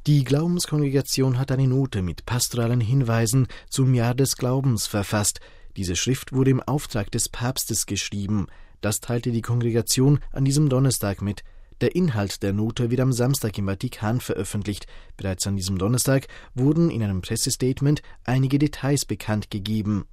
Die Glaubenskongregation hat eine Note mit pastoralen Hinweisen zum Jahr des Glaubens verfasst. Diese Schrift wurde im Auftrag des Papstes geschrieben. Das teilte die Kongregation an diesem Donnerstag mit. Der Inhalt der Note wird am Samstag im Vatikan veröffentlicht. Bereits an diesem Donnerstag wurden in einem Pressestatement einige Details bekannt gegeben.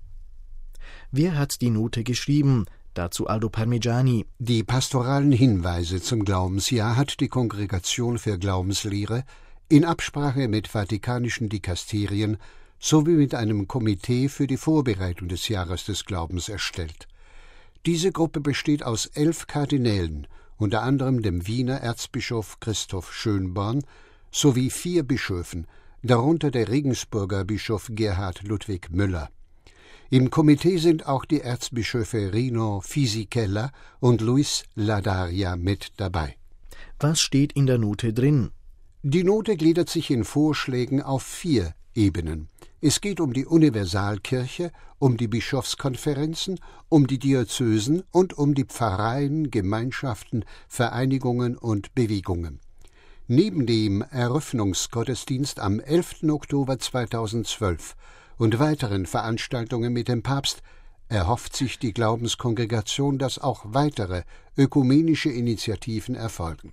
Wer hat die Note geschrieben? Dazu Aldo Parmigiani. Die pastoralen Hinweise zum Glaubensjahr hat die Kongregation für Glaubenslehre in Absprache mit vatikanischen Dikasterien sowie mit einem Komitee für die Vorbereitung des Jahres des Glaubens erstellt. Diese Gruppe besteht aus 11 Kardinälen, unter anderem dem Wiener Erzbischof Christoph Schönborn, sowie 4 Bischöfen, darunter der Regensburger Bischof Gerhard Ludwig Müller. Im Komitee sind auch die Erzbischöfe Rino Fisichella und Luis Ladaria mit dabei. Was steht in der Note drin? Die Note gliedert sich in Vorschlägen auf 4 Ebenen. Es geht um die Universalkirche, um die Bischofskonferenzen, um die Diözesen und um die Pfarreien, Gemeinschaften, Vereinigungen und Bewegungen. Neben dem Eröffnungsgottesdienst am 11. Oktober 2012 und weiteren Veranstaltungen mit dem Papst erhofft sich die Glaubenskongregation, dass auch weitere ökumenische Initiativen erfolgen.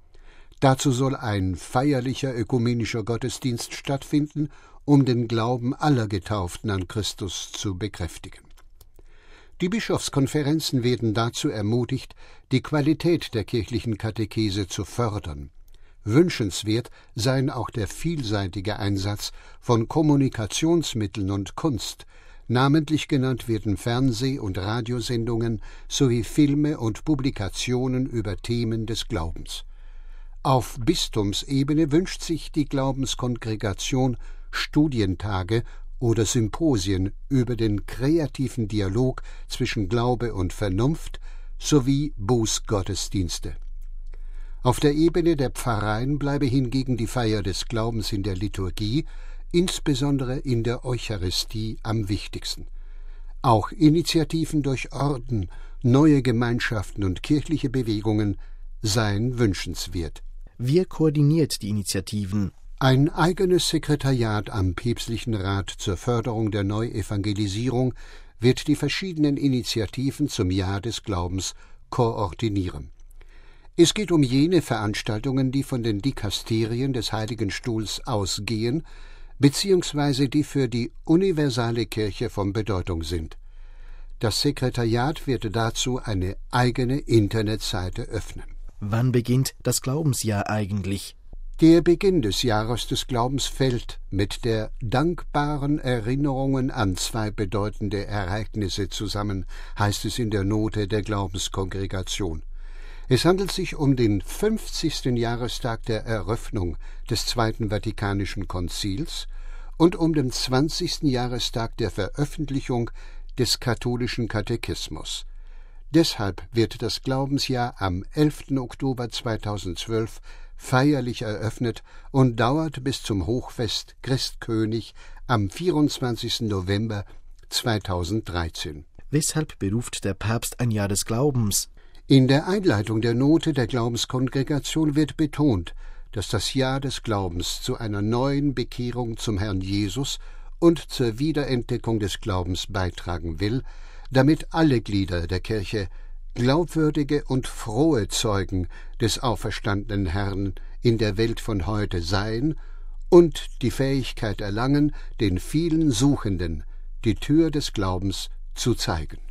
Dazu soll ein feierlicher ökumenischer Gottesdienst stattfinden, um den Glauben aller Getauften an Christus zu bekräftigen. Die Bischofskonferenzen werden dazu ermutigt, die Qualität der kirchlichen Katechese zu fördern. Wünschenswert seien auch der vielseitige Einsatz von Kommunikationsmitteln und Kunst, namentlich genannt werden Fernseh- und Radiosendungen sowie Filme und Publikationen über Themen des Glaubens. Auf Bistumsebene wünscht sich die Glaubenskongregation Studientage oder Symposien über den kreativen Dialog zwischen Glaube und Vernunft sowie Bußgottesdienste. Auf der Ebene der Pfarreien bleibe hingegen die Feier des Glaubens in der Liturgie, insbesondere in der Eucharistie, am wichtigsten. Auch Initiativen durch Orden, neue Gemeinschaften und kirchliche Bewegungen seien wünschenswert. Wer koordiniert die Initiativen? Ein eigenes Sekretariat am Päpstlichen Rat zur Förderung der Neuevangelisierung wird die verschiedenen Initiativen zum Jahr des Glaubens koordinieren. Es geht um jene Veranstaltungen, die von den Dikasterien des Heiligen Stuhls ausgehen, beziehungsweise die für die universale Kirche von Bedeutung sind. Das Sekretariat wird dazu eine eigene Internetseite öffnen. Wann beginnt das Glaubensjahr eigentlich? Der Beginn des Jahres des Glaubens fällt mit der dankbaren Erinnerungen an 2 bedeutende Ereignisse zusammen, heißt es in der Note der Glaubenskongregation. Es handelt sich um den 50. Jahrestag der Eröffnung des Zweiten Vatikanischen Konzils und um den 20. Jahrestag der Veröffentlichung des katholischen Katechismus. Deshalb wird das Glaubensjahr am 11. Oktober 2012 feierlich eröffnet und dauert bis zum Hochfest Christkönig am 24. November 2013. Weshalb beruft der Papst ein Jahr des Glaubens? In der Einleitung der Note der Glaubenskongregation wird betont, dass das Jahr des Glaubens zu einer neuen Bekehrung zum Herrn Jesus und zur Wiederentdeckung des Glaubens beitragen will, damit alle Glieder der Kirche glaubwürdige und frohe Zeugen des auferstandenen Herrn in der Welt von heute seien und die Fähigkeit erlangen, den vielen Suchenden die Tür des Glaubens zu zeigen.